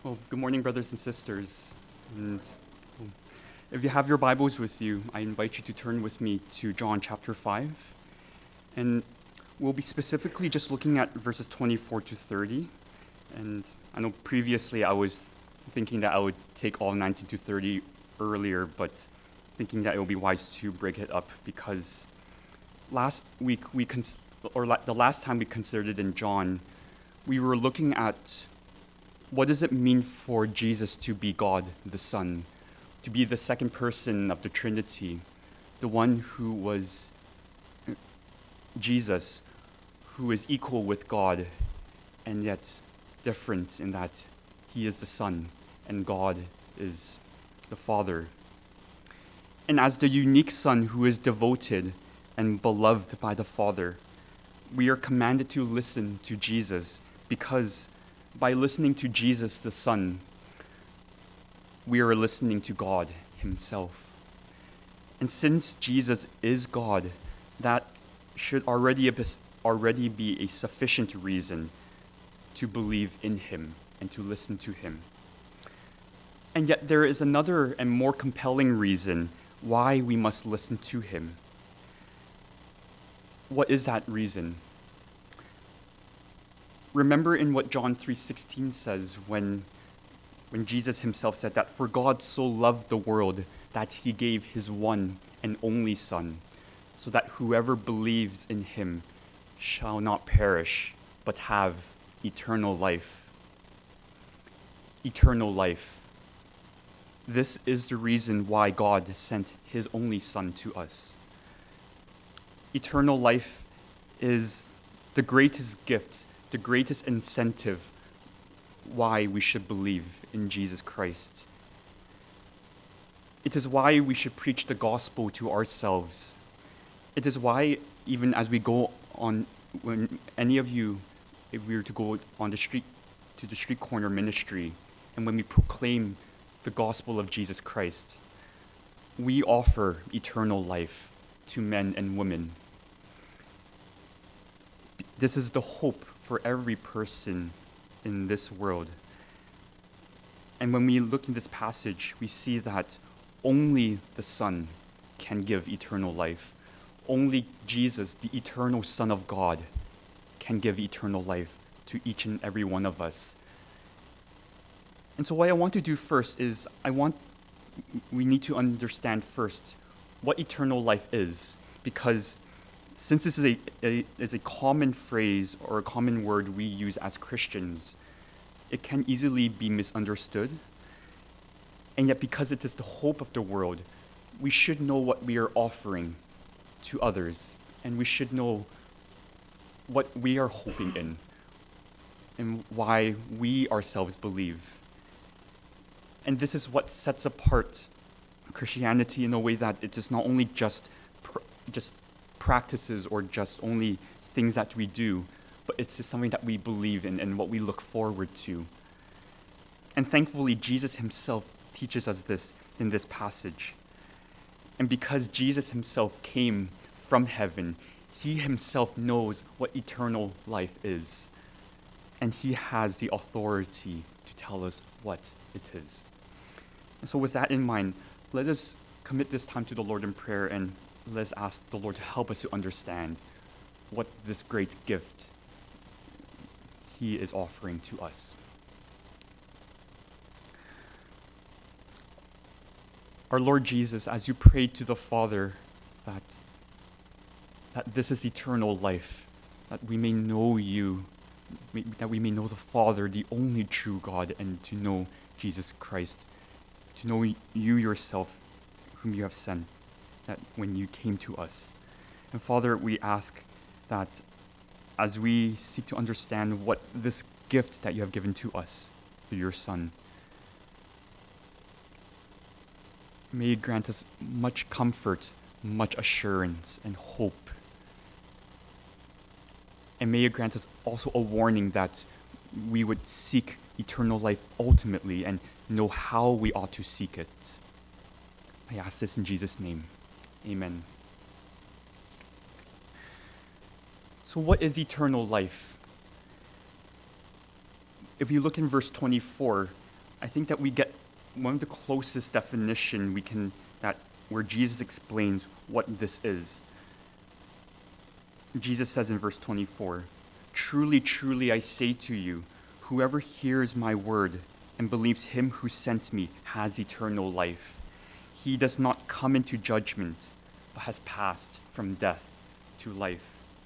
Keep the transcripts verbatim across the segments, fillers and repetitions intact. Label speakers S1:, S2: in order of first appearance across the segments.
S1: Well, good morning, brothers and sisters. And um, if you have your Bibles with you, I invite you to turn with me to John chapter five. And we'll be specifically just looking at verses twenty-four to thirty. And I know previously I was thinking that I would take all nineteen to thirty earlier, but thinking that it would be wise to break it up because last week we, cons- or la- the last time we considered it in John, we were looking at what does it mean for Jesus to be God the Son, to be the second person of the Trinity, the one who was Jesus, who is equal with God, and yet different in that he is the Son and God is the Father. And as the unique Son who is devoted and beloved by the Father, we are commanded to listen to Jesus because by listening to Jesus the Son, we are listening to God himself. And since Jesus is God, that should already, already be a sufficient reason to believe in him and to listen to him. And yet there is another and more compelling reason why we must listen to him. What is that reason? Remember in what John three sixteen says when, when Jesus himself said that, "For God so loved the world that he gave his one and only Son, so that whoever believes in him shall not perish, but have eternal life." Eternal life. This is the reason why God sent his only Son to us. Eternal life is the greatest gift, the greatest incentive why we should believe in Jesus Christ. It is why we should preach the gospel to ourselves. It is why, even as we go on, when any of you, if we were to go on the street, to the street corner ministry, and when we proclaim the gospel of Jesus Christ, we offer eternal life to men and women. This is the hope for every person in this world. And when we look in this passage, we see that only the Son can give eternal life. Only Jesus, the eternal Son of God, can give eternal life to each and every one of us. And so what I want to do first is I want we need to understand first what eternal life is, because since this is a, a, is a common phrase or a common word we use as Christians, it can easily be misunderstood. And yet because it is the hope of the world, we should know what we are offering to others, and we should know what we are hoping in and why we ourselves believe. And this is what sets apart Christianity in a way that it is not only just pr- just practices or just only things that we do, but it's just something that we believe in and what we look forward to. And thankfully, Jesus himself teaches us this in this passage. And because Jesus himself came from heaven, he himself knows what eternal life is. And he has the authority to tell us what it is. And so with that in mind, let us commit this time to the Lord in prayer, and let's ask the Lord to help us to understand what this great gift he is offering to us. Our Lord Jesus, as you prayed to the Father that, that this is eternal life, that we may know you, that we may know the Father, the only true God, and to know Jesus Christ, to know you yourself, whom you have sent, that when you came to us. And Father, we ask that as we seek to understand what this gift that you have given to us through your Son, may you grant us much comfort, much assurance, and hope. And may you grant us also a warning that we would seek eternal life ultimately and know how we ought to seek it. I ask this in Jesus' name. Amen. So what is eternal life? If you look in verse twenty-four, I think that we get one of the closest definition we can, that where Jesus explains what this is. Jesus says in verse twenty-four, "Truly, truly, I say to you, whoever hears my word and believes him who sent me has eternal life. He does not come into judgment, but has passed from death to life."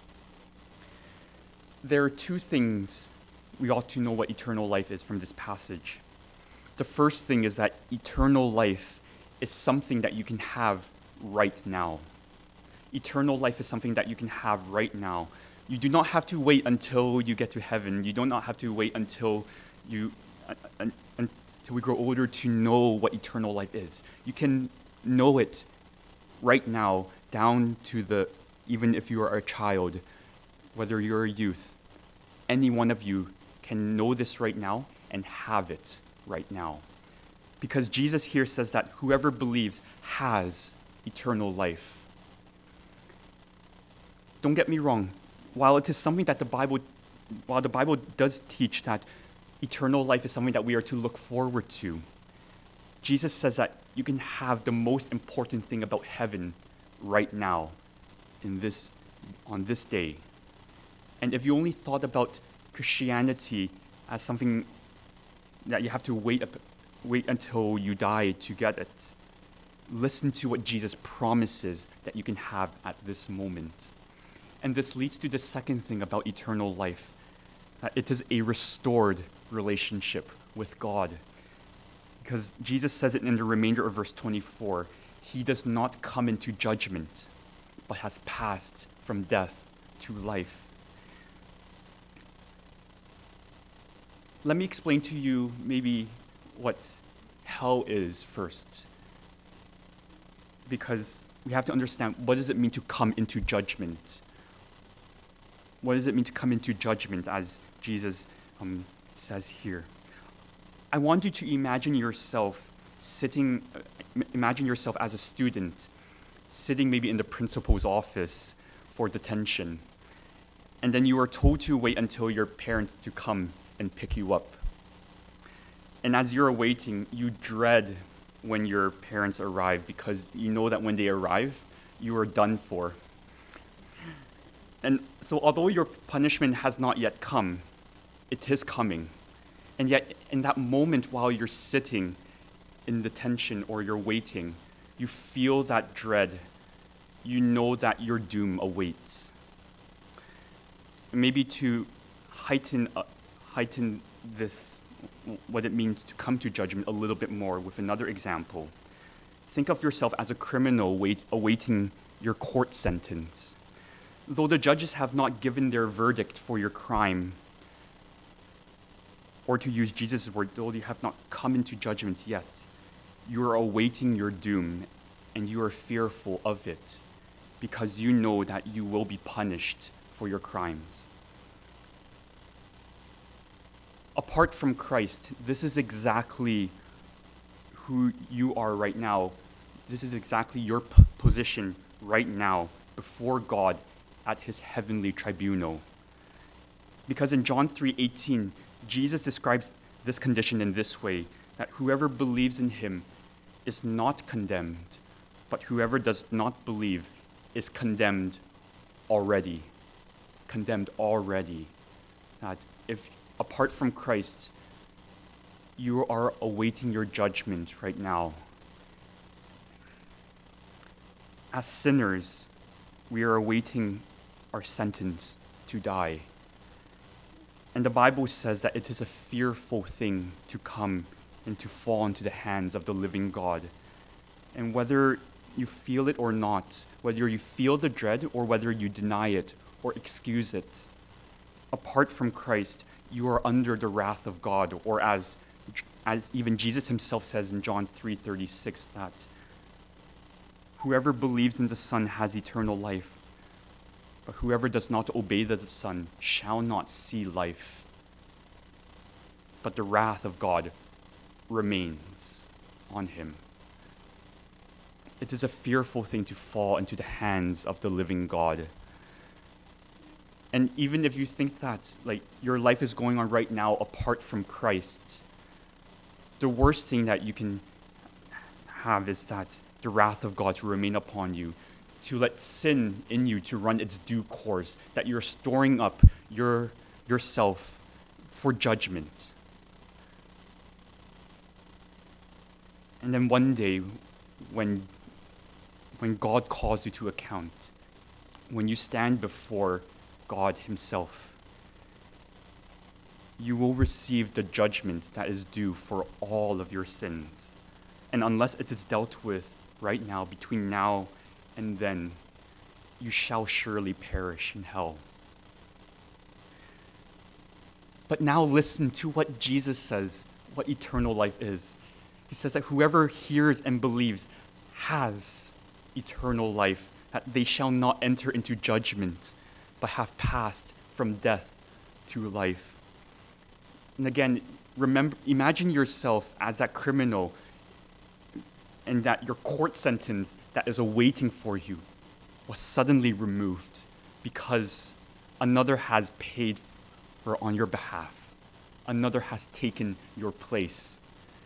S1: There are two things we ought to know what eternal life is from this passage. The first thing is that eternal life is something that you can have right now. Eternal life is something that you can have right now. You do not have to wait until you get to heaven. You do not have to wait until you uh, until we grow older to know what eternal life is. You can know it right now, down to the, even if you are a child, whether you're a youth, any one of you can know this right now and have it right now. Because Jesus here says that whoever believes has eternal life. Don't get me wrong. While it is something that the Bible, while the Bible does teach that eternal life is something that we are to look forward to, Jesus says that you can have the most important thing about heaven right now, in this, on this day. And if you only thought about Christianity as something that you have to wait up, wait until you die to get it, listen to what Jesus promises that you can have at this moment. And this leads to the second thing about eternal life, that it is a restored relationship with God. Because Jesus says it in the remainder of verse twenty-four, he does not come into judgment, but has passed from death to life. Let me explain to you maybe what hell is first. Because we have to understand, what does it mean to come into judgment? What does it mean to come into judgment, as Jesus um, says here? I want you to imagine yourself sitting, uh, imagine yourself as a student, sitting maybe in the principal's office for detention. And then you are told to wait until your parents to come and pick you up. And as you're waiting, you dread when your parents arrive, because you know that when they arrive, you are done for. And so although your punishment has not yet come, it is coming. And yet in that moment while you're sitting in detention or you're waiting, you feel that dread. You know that your doom awaits. Maybe to heighten uh, heighten this, what it means to come to judgment a little bit more with another example. Think of yourself as a criminal wait, awaiting your court sentence. Though the judges have not given their verdict for your crime, or to use Jesus' word, though you have not come into judgment yet, you are awaiting your doom, and you are fearful of it, because you know that you will be punished for your crimes. Apart from Christ, this is exactly who you are right now. This is exactly your p- position right now before God at his heavenly tribunal. Because in John three eighteen, Jesus describes this condition in this way, that whoever believes in him is not condemned, but whoever does not believe is condemned already. Condemned already. That if apart from Christ, you are awaiting your judgment right now. As sinners, we are awaiting our sentence to die. And the Bible says that it is a fearful thing to come and to fall into the hands of the living God. And whether you feel it or not, whether you feel the dread or whether you deny it or excuse it, apart from Christ, you are under the wrath of God, or as, as even Jesus himself says in John three thirty-six, that whoever believes in the Son has eternal life, but whoever does not obey the Son shall not see life, but the wrath of God remains on him. It is a fearful thing to fall into the hands of the living God. And even if you think that like your life is going on right now apart from Christ, the worst thing that you can have is that the wrath of God to remain upon you, to let sin in you to run its due course, that you're storing up your yourself for judgment. And then one day, when, when God calls you to account, when you stand before God himself, you will receive the judgment that is due for all of your sins. And unless it is dealt with right now, between now and then, you shall surely perish in hell. But now listen to what Jesus says, what eternal life is. He says that whoever hears and believes has eternal life, that they shall not enter into judgment, but have passed from death to life. And again, remember, imagine yourself as that criminal, and that your court sentence that is awaiting for you was suddenly removed because another has paid for on your behalf. Another has taken your place.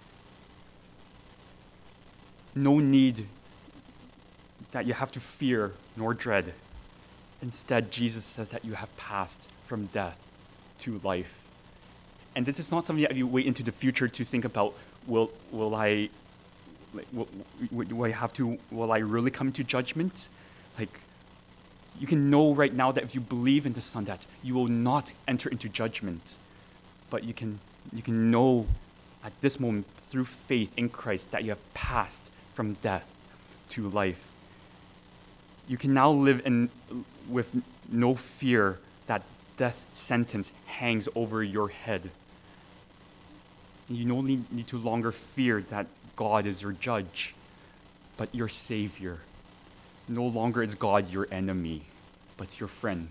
S1: No need that you have to fear nor dread. Instead, Jesus says that you have passed from death to life. And this is not something that you wait into the future to think about, will will I, like, will, will I have to, will I really come to judgment? Like, you can know right now that if you believe in the Son, that you will not enter into judgment. But you can you can know at this moment through faith in Christ that you have passed from death to life. You can now live in with no fear that death sentence hangs over your head. You no need, need to longer fear that God is your judge, but your Savior. No longer is God your enemy, but your friend.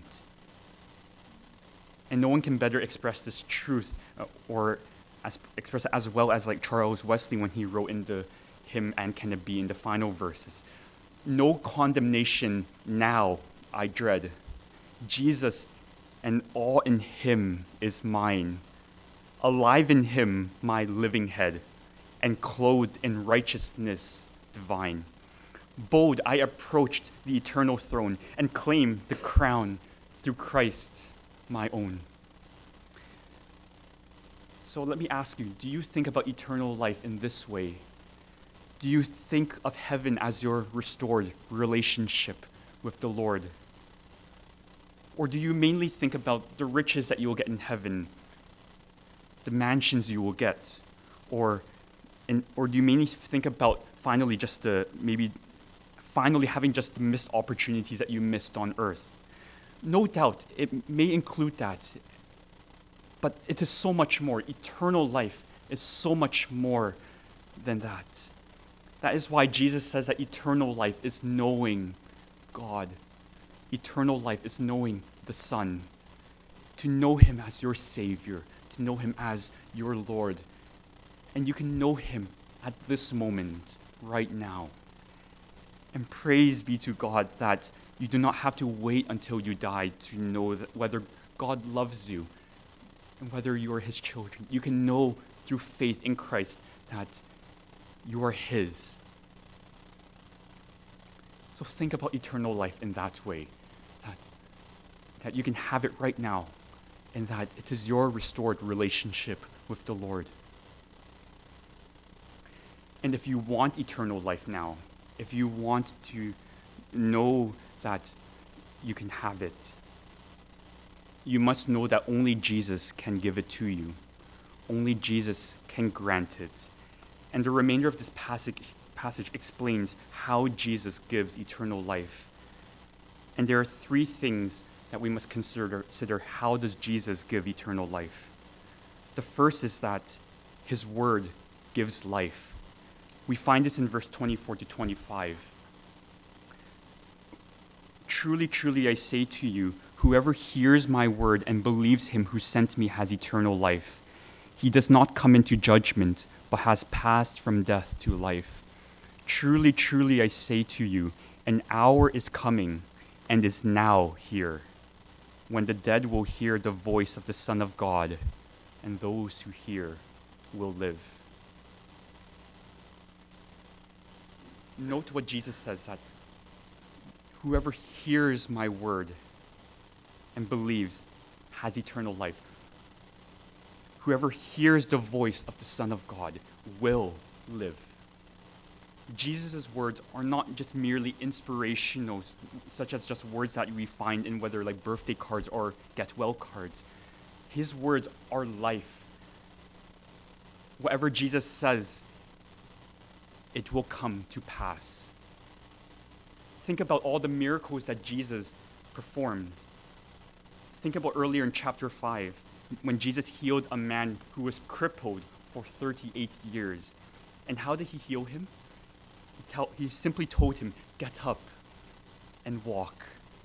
S1: And no one can better express this truth uh, or as, express it as well as like Charles Wesley when he wrote in the hymn "And Can It Be" in the final verses. No condemnation now I dread. Jesus and all in him is mine. Alive in him my living head, and clothed in righteousness divine. Bold I approached the eternal throne and claimed the crown through Christ my own. So let me ask you, do you think about eternal life in this way? Do you think of heaven as your restored relationship with the Lord? Or do you mainly think about the riches that you will get in heaven, the mansions you will get, or in, or do you mainly think about finally just the maybe finally having just the missed opportunities that you missed on earth? No doubt, it may include that, but it is so much more. Eternal life is so much more than that. That is why Jesus says that eternal life is knowing God. Eternal life is knowing the Son. To know him as your Savior, to know him as your Lord. And you can know him at this moment, right now. And praise be to God that you do not have to wait until you die to know that whether God loves you and whether you are his children. You can know through faith in Christ that you are his. So think about eternal life in that way, that, that you can have it right now, and that it is your restored relationship with the Lord. And if you want eternal life now, if you want to know that you can have it, you must know that only Jesus can give it to you. Only Jesus can grant it. And the remainder of this passage, passage explains how Jesus gives eternal life. And there are three things that we must consider, consider how does Jesus give eternal life. The first is that his word gives life. We find this in verse twenty-four to twenty-five. Truly, truly, I say to you, whoever hears my word and believes him who sent me has eternal life. He does not come into judgment, but has passed from death to life. Truly, truly, I say to you, an hour is coming and is now here, when the dead will hear the voice of the Son of God, and those who hear will live. note what Jesus says, that whoever hears my word and believes has eternal life. Whoever hears the voice of the Son of God will live. Jesus' words are not just merely inspirational, such as just words that we find in whether like birthday cards or get well cards. His words are life. Whatever Jesus says, it will come to pass. Think about all the miracles that Jesus performed. Think about earlier in chapter five, when Jesus healed a man who was crippled for thirty-eight years. And how did he heal him? He, tell, he simply told him, get up and walk.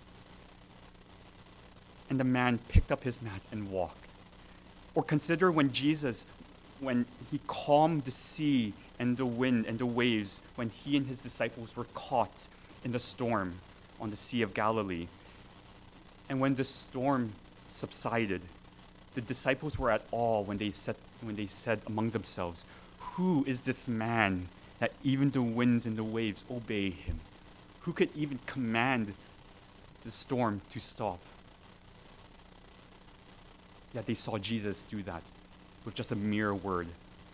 S1: And the man picked up his mat and walked. Or consider when Jesus, when he calmed the sea and the wind and the waves, when he and his disciples were caught in the storm on the Sea of Galilee. And when the storm subsided, the disciples were at awe when they said, when they said among themselves, who is this man that even the winds and the waves obey him? Who could even command the storm to stop? Yet they saw Jesus do that with just a mere word.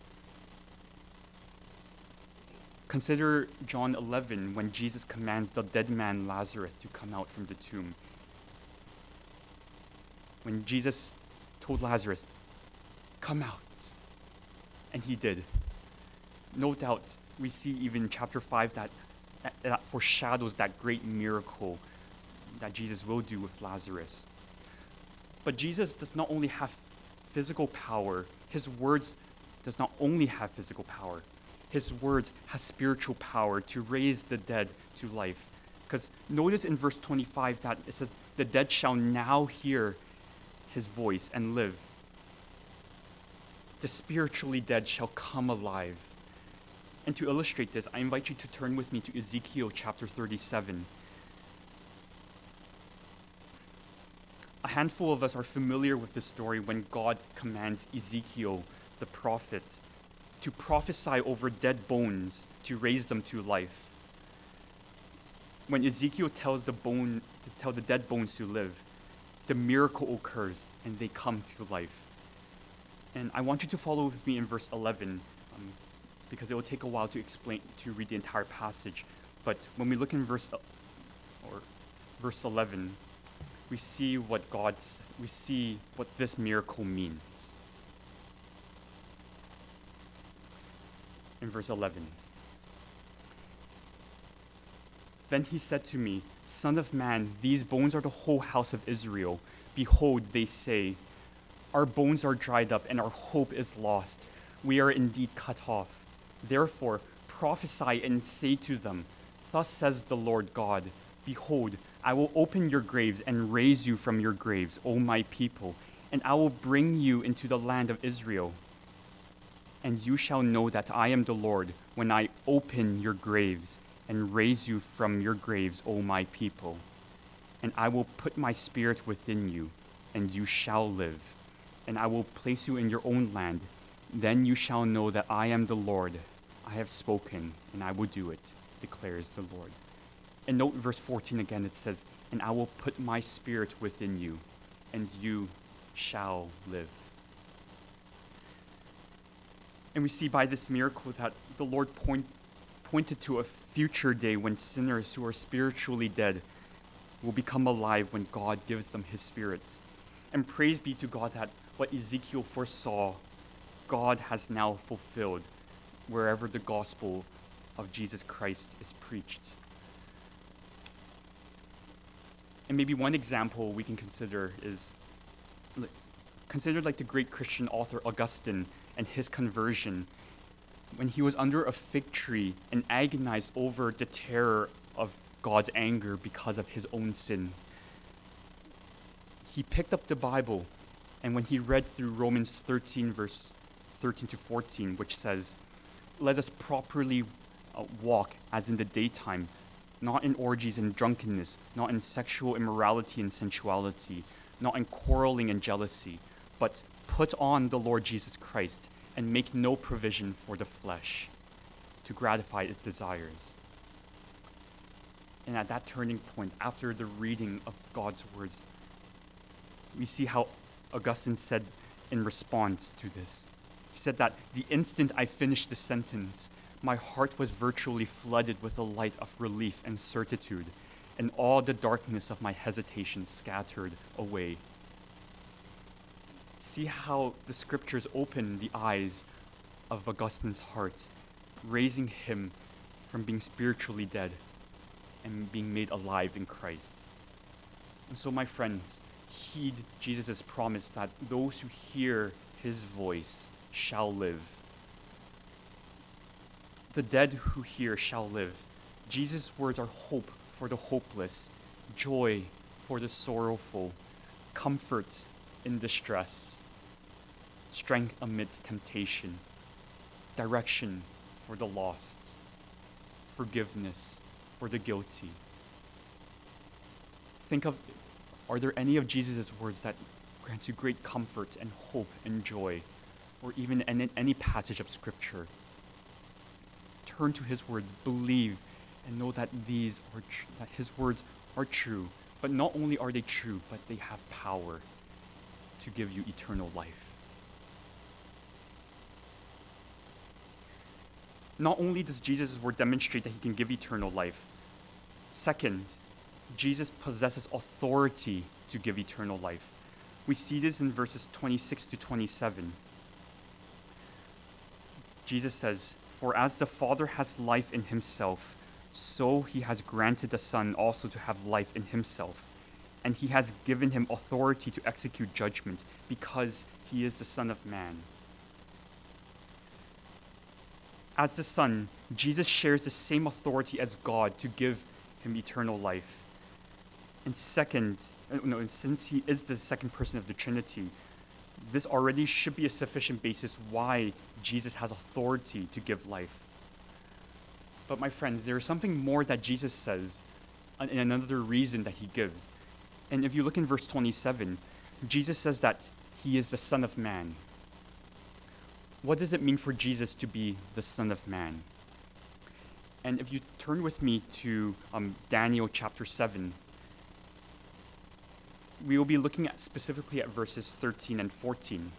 S1: Consider John eleven, when Jesus commands the dead man Lazarus to come out from the tomb. When Jesus told Lazarus, come out, and he did. No doubt, we see even in chapter five that, that, that foreshadows that great miracle that Jesus will do with Lazarus. But Jesus does not only have physical power, his words does not only have physical power. His words has spiritual power to raise the dead to life. Because notice in verse twenty-five that it says, the dead shall now hear his voice and live. The spiritually dead shall come alive. And to illustrate this, I invite you to turn with me to Ezekiel chapter thirty-seven. A handful of us are familiar with this story when God commands Ezekiel, the prophet, to prophesy over dead bones to raise them to life. When Ezekiel tells the bone to tell the dead bones to live, the miracle occurs and they come to life. And I want you to follow with me in verse eleven, um, because it will take a while to explain, to read the entire passage. But when we look in verse or verse eleven, we see what God's we see what this miracle means. In verse eleven. Then he said to me, Son of man, these bones are the whole house of Israel. Behold, they say, our bones are dried up and our hope is lost. We are indeed cut off. Therefore, prophesy and say to them, thus says the Lord God, behold, I will open your graves and raise you from your graves, O my people, and I will bring you into the land of Israel. And you shall know that I am the Lord when I open your graves and raise you from your graves, O my people. And I will put my spirit within you, and you shall live. And I will place you in your own land. Then you shall know that I am the Lord. I have spoken, and I will do it, declares the Lord. And note verse fourteen again, it says, and I will put my spirit within you, and you shall live. And we see by this miracle that the Lord point, pointed to a future day when sinners who are spiritually dead will become alive when God gives them his spirit. And praise be to God that what Ezekiel foresaw, God has now fulfilled wherever the gospel of Jesus Christ is preached. And maybe one example we can consider is consider like the great Christian author Augustine and his conversion when he was under a fig tree and agonized over the terror of God's anger because of his own sins. He picked up the Bible, and when he read through Romans thirteen, verse thirteen to fourteen, which says, let us properly uh, walk as in the daytime, not in orgies and drunkenness, not in sexual immorality and sensuality, not in quarreling and jealousy, but put on the Lord Jesus Christ and make no provision for the flesh to gratify its desires. And at that turning point, after the reading of God's words, we see how Augustine said in response to this. He said that the instant I finished the sentence, my heart was virtually flooded with a light of relief and certitude, and all the darkness of my hesitation scattered away. See how the scriptures open the eyes of Augustine's heart, raising him from being spiritually dead and being made alive in Christ. And so, my friends, heed Jesus' promise that those who hear his voice shall live. The dead who hear shall live. Jesus' words are hope for the hopeless, joy for the sorrowful, comfort in distress, strength amidst temptation, direction for the lost, forgiveness for the guilty. Think of, are there any of Jesus' words that grant you great comfort and hope and joy, or even in any passage of Scripture? Turn to his words, believe, and know that these are tr- that his words are true. But not only are they true, but they have power to give you eternal life. Not only does Jesus' word demonstrate that he can give eternal life, second, Jesus possesses authority to give eternal life. We see this in verses twenty-six to twenty-seven. Jesus says, "For as the Father has life in himself, so he has granted the Son also to have life in himself. And he has given him authority to execute judgment, because he is the Son of Man." As the Son, Jesus shares the same authority as God to give him eternal life. And second, no, and since he is the second person of the Trinity, this already should be a sufficient basis why Jesus has authority to give life. But my friends, there is something more that Jesus says, and another reason that he gives. And if you look in verse twenty-seven, Jesus says that he is the Son of Man. What does it mean for Jesus to be the Son of Man? And if you turn with me to um, Daniel chapter seven, we will be looking at specifically at verses thirteen and fourteen.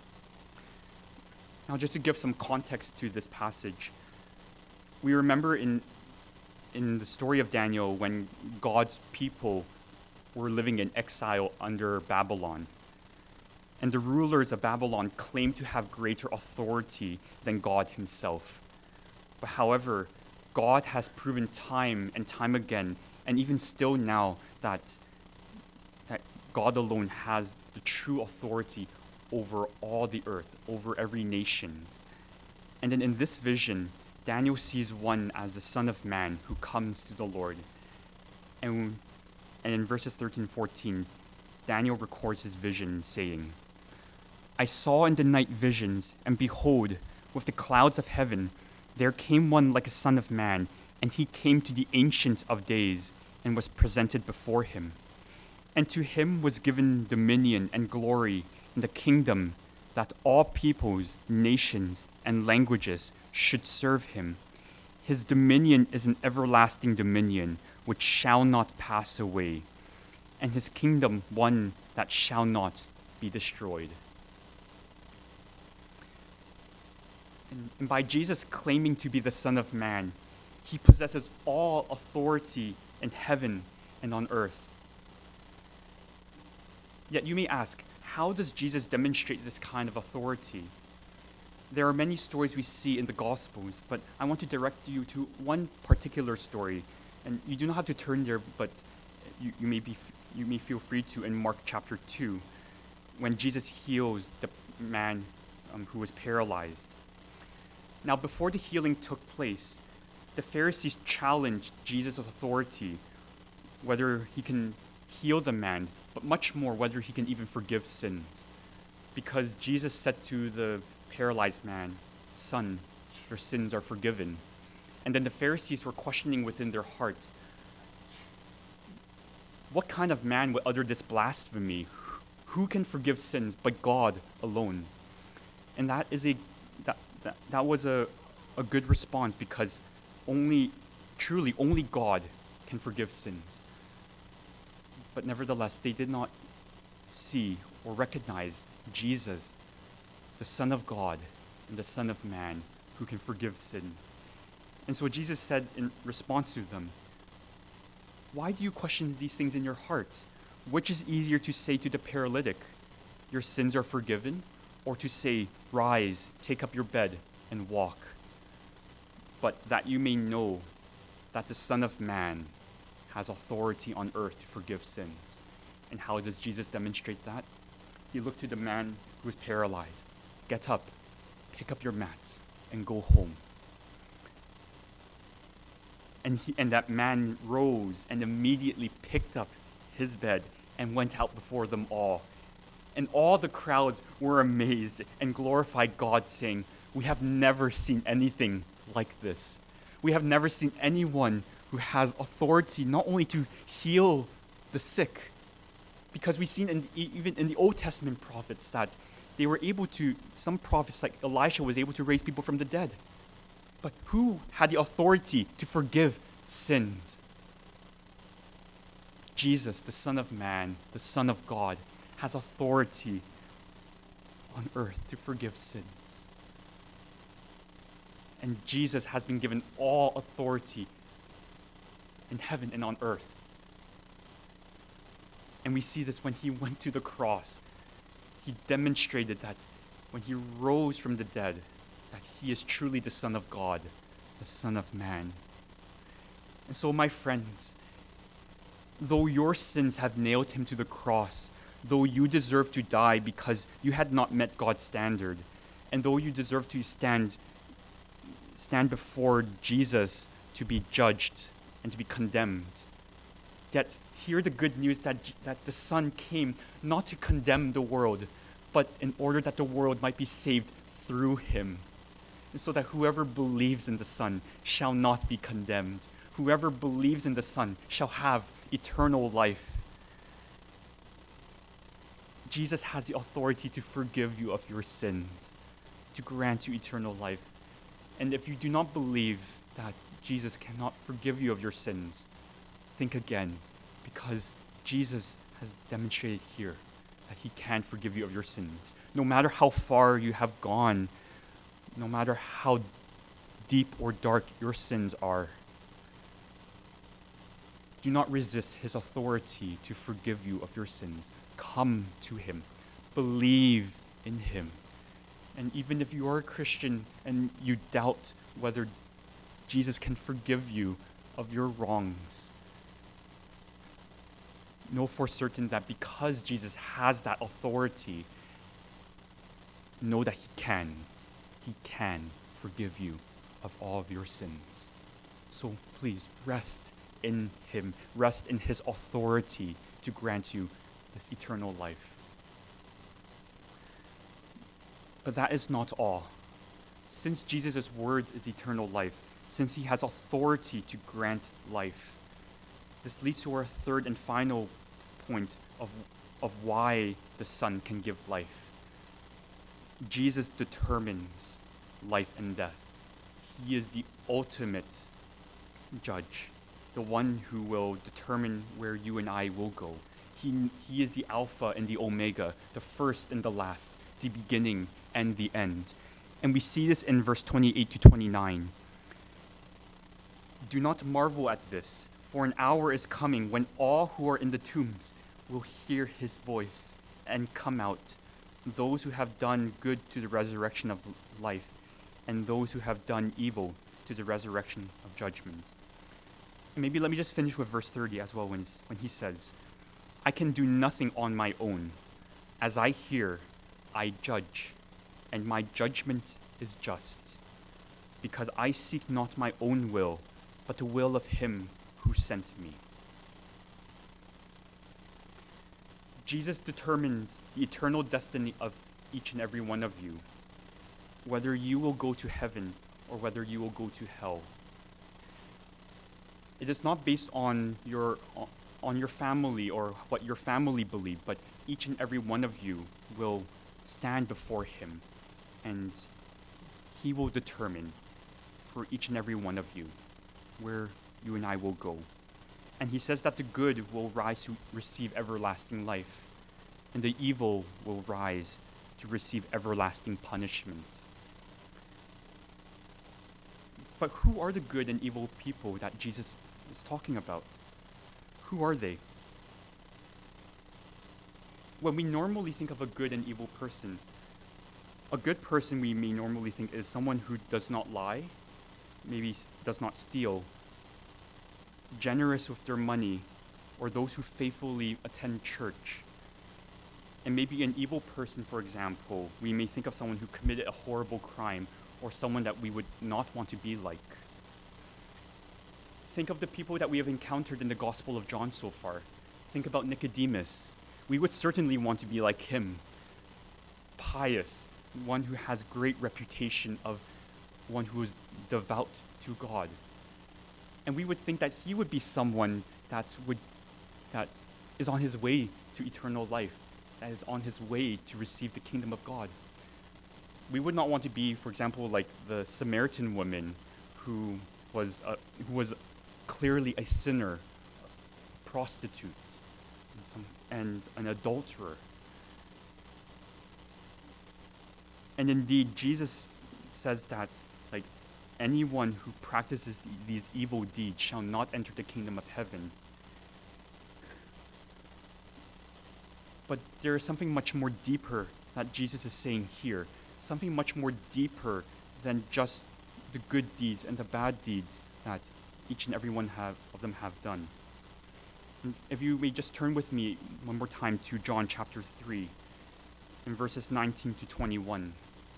S1: Now, just to give some context to this passage, we remember in in the story of Daniel when God's people were living in exile under Babylon. And the rulers of Babylon claimed to have greater authority than God himself. But however, God has proven time and time again, and even still now, that, that God alone has the true authority over all the earth, over every nation. And then in this vision, Daniel sees one as the Son of Man who comes to the Lord. And, and in verses thirteen and fourteen, Daniel records his vision saying, "I saw in the night visions, and behold, with the clouds of heaven, there came one like a son of man, and he came to the Ancient of Days, and was presented before him. And to him was given dominion and glory and the kingdom, that all peoples, nations, and languages should serve him. His dominion is an everlasting dominion, which shall not pass away, and his kingdom one that shall not be destroyed." And by Jesus claiming to be the Son of Man, he possesses all authority in heaven and on earth. Yet you may ask, how does Jesus demonstrate this kind of authority? There are many stories we see in the Gospels, but I want to direct you to one particular story. And you do not have to turn there, but you, you, may, be, you may feel free to in Mark chapter two, when Jesus heals the man um, who was paralyzed. Now, before the healing took place, the Pharisees challenged Jesus' authority, whether he can heal the man, but much more whether he can even forgive sins. Because Jesus said to the paralyzed man, "Son, your sins are forgiven." And then the Pharisees were questioning within their hearts, what kind of man would utter this blasphemy? Who can forgive sins but God alone? And that is a that that, that was a, a good response, because only truly only God can forgive sins. But nevertheless, they did not see or recognize Jesus, the Son of God and the Son of Man, who can forgive sins. And so Jesus said in response to them, "Why do you question these things in your heart? Which is easier to say to the paralytic, 'Your sins are forgiven,' or to say, 'Rise, take up your bed, and walk'? But that you may know that the Son of Man has authority on earth to forgive sins." And how does Jesus demonstrate that? He looked to the man who was paralyzed. "Get up, pick up your mats, and go home." And, he, and that man rose and immediately picked up his bed and went out before them all. And all the crowds were amazed and glorified God, saying, "We have never seen anything like this. We have never seen anyone who has authority not only to heal the sick," because we've seen in, even in the Old Testament prophets that they were able to, some prophets like Elisha was able to raise people from the dead. But who had the authority to forgive sins? Jesus, the Son of Man, the Son of God, has authority on earth to forgive sins. And Jesus has been given all authority in heaven and on earth. And we see this when he went to the cross. He demonstrated that when he rose from the dead, that he is truly the Son of God, the Son of Man. And so, my friends, though your sins have nailed him to the cross, though you deserve to die because you had not met God's standard, and though you deserve to stand, stand before Jesus to be judged and to be condemned, yet hear the good news that, that the Son came not to condemn the world, but in order that the world might be saved through him. And so that whoever believes in the Son shall not be condemned. Whoever believes in the Son shall have eternal life. Jesus has the authority to forgive you of your sins, to grant you eternal life. And if you do not believe that Jesus cannot forgive you of your sins, think again, because Jesus has demonstrated here that he can forgive you of your sins. No matter how far you have gone, no matter how deep or dark your sins are, do not resist his authority to forgive you of your sins. Come to him. Believe in him. And even if you are a Christian and you doubt whether Jesus can forgive you of your wrongs, know for certain that because Jesus has that authority, know that he can. He can forgive you of all of your sins. So please rest in him. Rest in his authority to grant you this eternal life. But that is not all. Since Jesus' word is eternal life, since he has authority to grant life, this leads to our third and final point of, of why the Son can give life. Jesus determines life and death. He is the ultimate judge, the one who will determine where you and I will go. He, he is the Alpha and the Omega, the first and the last, the beginning and the end. And we see this in verse twenty-eight to twenty-nine. "Do not marvel at this, for an hour is coming when all who are in the tombs will hear his voice and come out, those who have done good to the resurrection of life, and those who have done evil to the resurrection of judgment." And maybe let me just finish with verse thirty as well, when, he's, when he says, "I can do nothing on my own. As I hear, I judge, and my judgment is just, because I seek not my own will, but the will of him who sent me." Jesus determines the eternal destiny of each and every one of you, whether you will go to heaven or whether you will go to hell. It is not based on your on your family or what your family believe, but each and every one of you will stand before him, and he will determine for each and every one of you where you and I will go. And he says that the good will rise to receive everlasting life, and the evil will rise to receive everlasting punishment. But who are the good and evil people that Jesus is talking about? Who are they? When we normally think of a good and evil person, a good person we may normally think is someone who does not lie, maybe s- does not steal, generous with their money, or those who faithfully attend church. And maybe an evil person, for example, we may think of someone who committed a horrible crime or someone that we would not want to be like. Think of the people that we have encountered in the Gospel of John so far. Think about Nicodemus. We would certainly want to be like him. Pious, one who has great reputation of one who is devout to God. And we would think that he would be someone that would that is on his way to eternal life, that is on his way to receive the kingdom of God. We would not want to be, for example, like the Samaritan woman who was uh, who was clearly a sinner, a prostitute, and, some, and an adulterer. And indeed, Jesus says that like anyone who practices these evil deeds shall not enter the kingdom of heaven. But there is something much more deeper that Jesus is saying here, something much more deeper than just the good deeds and the bad deeds that each and every one have, of them have done. And if you may just turn with me one more time to John chapter three, in verses nineteen to twenty-one.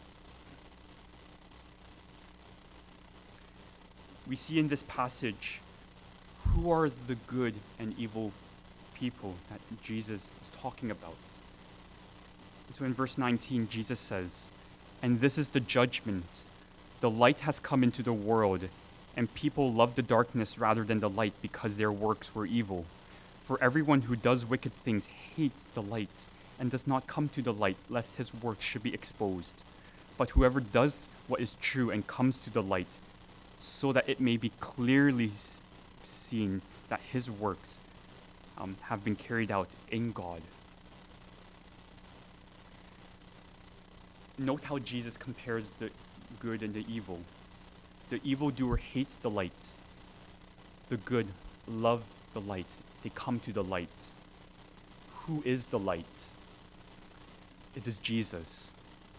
S1: We see in this passage who are the good and evil people that Jesus is talking about. So in verse nineteen, Jesus says, "And this is the judgment. The light has come into the world, and people love the darkness rather than the light because their works were evil. For everyone who does wicked things hates the light and does not come to the light, lest his works should be exposed. But whoever does what is true and comes to the light, so that it may be clearly seen that his works um, have been carried out in God." Note how Jesus compares the good and the evil. The evildoer hates the light. The good love the light. They come to the light. Who is the light? It is Jesus.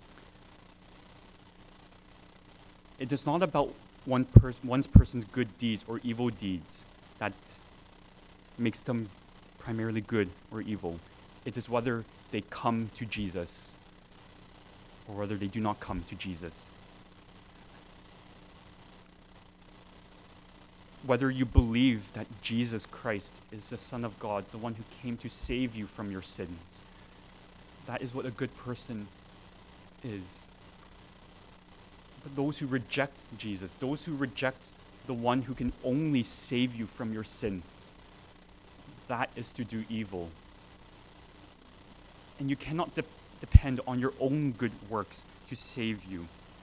S1: It is not about one pers- one person's good deeds or evil deeds that makes them primarily good or evil. It is whether they come to Jesus or whether they do not come to Jesus. Whether you believe that Jesus Christ is the Son of God, the one who came to save you from your sins, that is what a good person is. But those who reject Jesus, those who reject the one who can only save you from your sins, that is to do evil. And you cannot de- depend on your own good works to save you.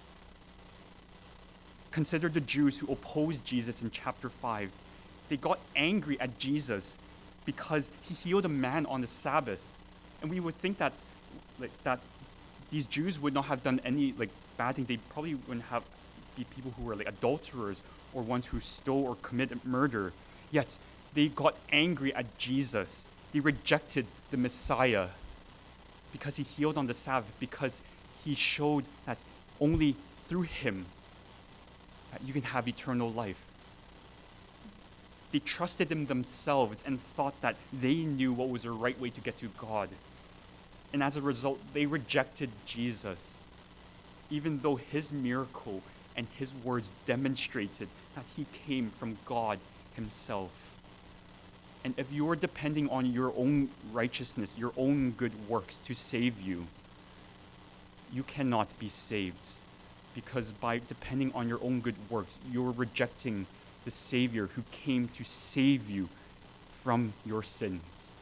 S1: Consider the Jews who opposed Jesus in chapter five. They got angry at Jesus because he healed a man on the Sabbath. And we would think that like that these Jews would not have done any like bad things. They probably wouldn't have be people who were like adulterers or ones who stole or committed murder. Yet they got angry at Jesus. They rejected the Messiah because he healed on the Sabbath, because he showed that only through him that you can have eternal life. They trusted in themselves and thought that they knew what was the right way to get to God. And as a result, they rejected Jesus, even though his miracle and his words demonstrated that he came from God himself. And if you are depending on your own righteousness, your own good works to save you, you cannot be saved. Because by depending on your own good works, you're rejecting the Savior who came to save you from your sins.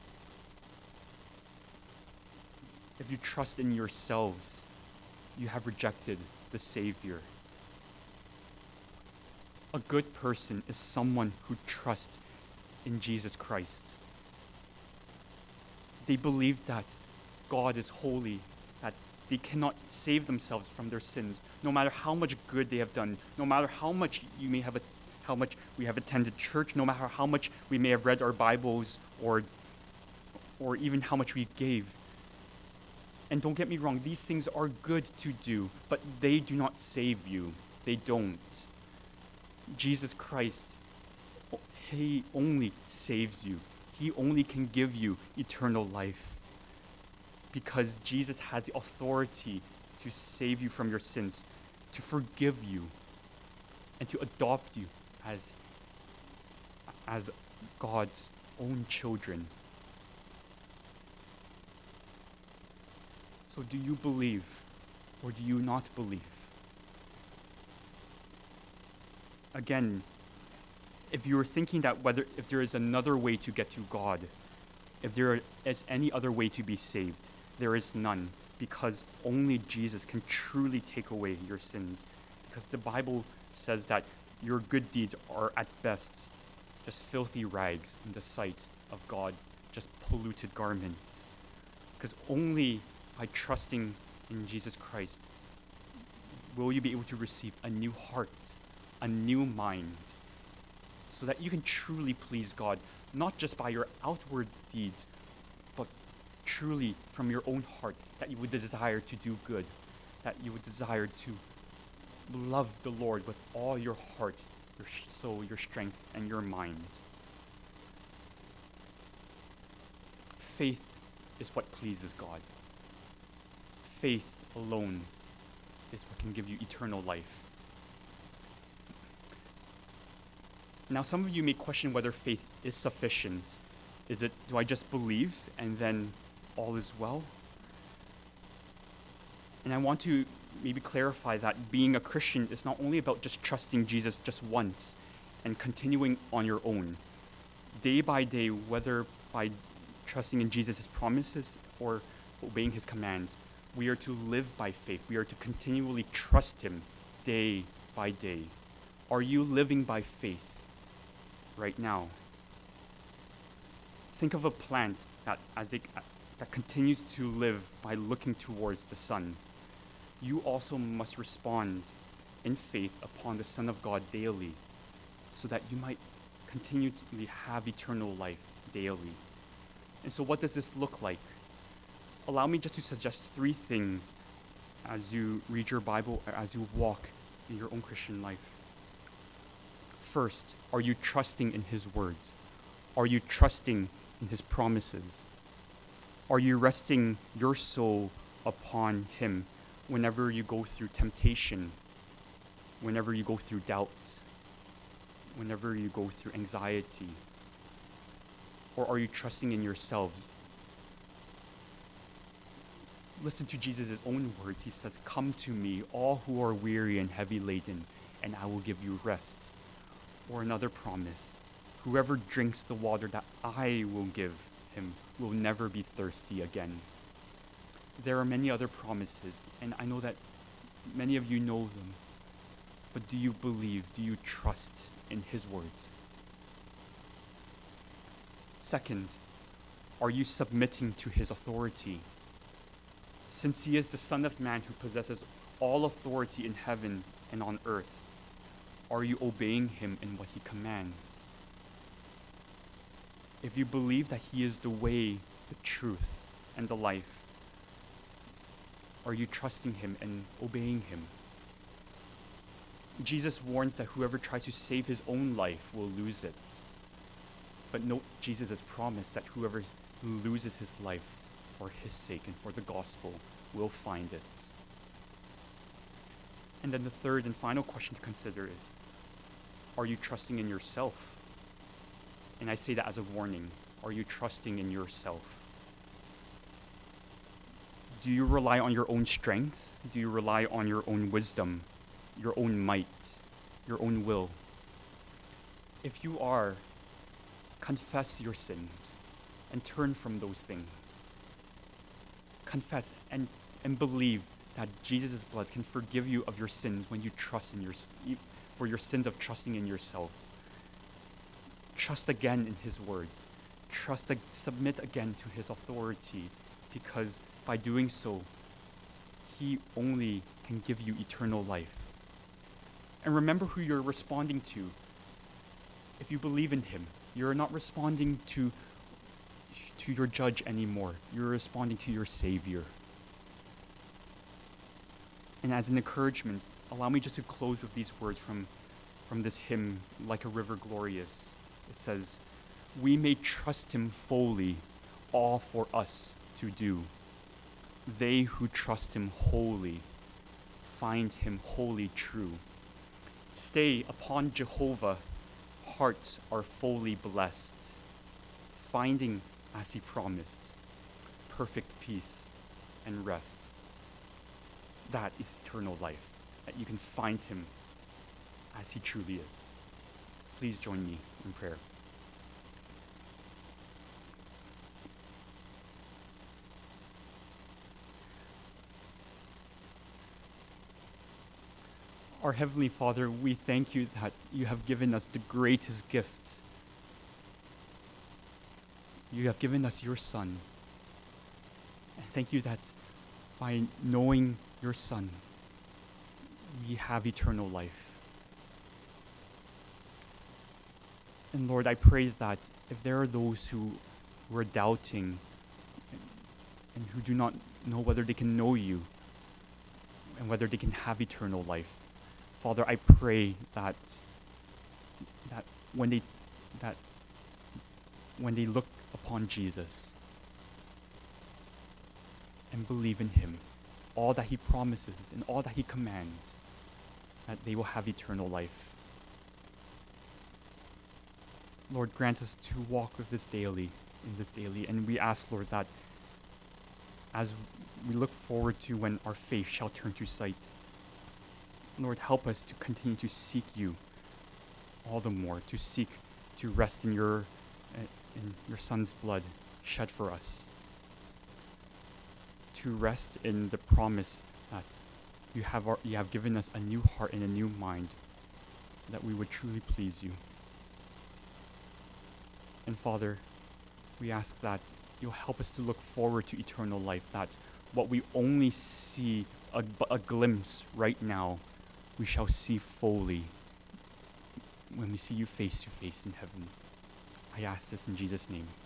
S1: If you trust in yourselves, you have rejected the Savior. A good person is someone who trusts in Jesus Christ. They believed that God is holy, that they cannot save themselves from their sins, no matter how much good they have done, no matter how much you may have, a, how much we have attended church, no matter how much we may have read our Bibles, or, or even how much we gave. And don't get me wrong, these things are good to do, but they do not save you. They don't. Jesus Christ, he only saves you. He only can give you eternal life, because Jesus has the authority to save you from your sins, to forgive you, and to adopt you as, as God's own children. So do you believe, or do you not believe? Again, if you are thinking that whether if there is another way to get to God, if there is any other way to be saved, there is none, because only Jesus can truly take away your sins. Because the Bible says that your good deeds are at best just filthy rags in the sight of God, just polluted garments. Because only by trusting in Jesus Christ will you be able to receive a new heart, a new mind, so that you can truly please God, not just by your outward deeds, but truly from your own heart, that you would desire to do good, that you would desire to love the Lord with all your heart, your soul, your strength, and your mind. Faith is what pleases God. Faith alone is what can give you eternal life. Now, some of you may question whether faith is sufficient. Is it, do I just believe and then all is well? And I want to maybe clarify that being a Christian is not only about just trusting Jesus just once and continuing on your own. Day by day, whether by trusting in Jesus' promises or obeying his commands, we are to live by faith. We are to continually trust him day by day. Are you living by faith right now? Think of a plant that as it, that continues to live by looking towards the sun. You also must respond in faith upon the Son of God daily, so that you might continue to have eternal life daily. And so what does this look like? Allow me just to suggest three things as you read your Bible, as you walk in your own Christian life. First, are you trusting in his words? Are you trusting in his promises? Are you resting your soul upon him whenever you go through temptation, whenever you go through doubt, whenever you go through anxiety? Or are you trusting in yourselves? Listen to Jesus' own words. He says, "Come to me, all who are weary and heavy laden, and I will give you rest." Or another promise, "Whoever drinks the water that I will give him will never be thirsty again." There are many other promises, and I know that many of you know them. But do you believe, do you trust in his words? Second, are you submitting to his authority? Since he is the Son of Man who possesses all authority in heaven and on earth, are you obeying him in what he commands? If you believe that he is the way, the truth, and the life, are you trusting him and obeying him? Jesus warns that whoever tries to save his own life will lose it. But note Jesus' promise that whoever loses his life for his sake and for the gospel will find it. And then the third and final question to consider is, are you trusting in yourself? And I say that as a warning. Are you trusting in yourself? Do you rely on your own strength? Do you rely on your own wisdom, your own might, your own will? If you are, confess your sins and turn from those things. Confess and, and believe that Jesus' blood can forgive you of your sins when you trust in your, for your sins of trusting in yourself. trust again in his words. Trust, submit again to his authority, because by doing so, he only can give you eternal life. And remember who you're responding to. If you believe in him, you're not responding to, to your judge anymore. You're responding to your Savior. And as an encouragement, allow me just to close with these words from, from this hymn, Like a River Glorious. It says, "We may trust him fully, all for us to do. They who trust him wholly, find him wholly true. Stay upon Jehovah, hearts are fully blessed, finding, as he promised, perfect peace and rest." That is eternal life, that you can find him as he truly is. Please join me in prayer. Our Heavenly Father, we thank you that you have given us the greatest gift. You have given us your Son. And thank you that by knowing your Son, we have eternal life. And Lord, I pray that if there are those who, who are doubting and, and who do not know whether they can know you and whether they can have eternal life, Father, I pray that that when they that when they look upon Jesus and believe in him, all that he promises and all that he commands, that they will have eternal life. Lord, grant us to walk with this daily, in this daily, and we ask, Lord, that as we look forward to when our faith shall turn to sight, Lord, help us to continue to seek you all the more, to seek to rest in your in your Son's blood shed for us, to rest in the promise that you have our, you have given us a new heart and a new mind, so that we would truly please you. And Father, we ask that you'll help us to look forward to eternal life, that what we only see a, a glimpse right now, we shall see fully when we see you face to face in heaven. I ask this in Jesus' name.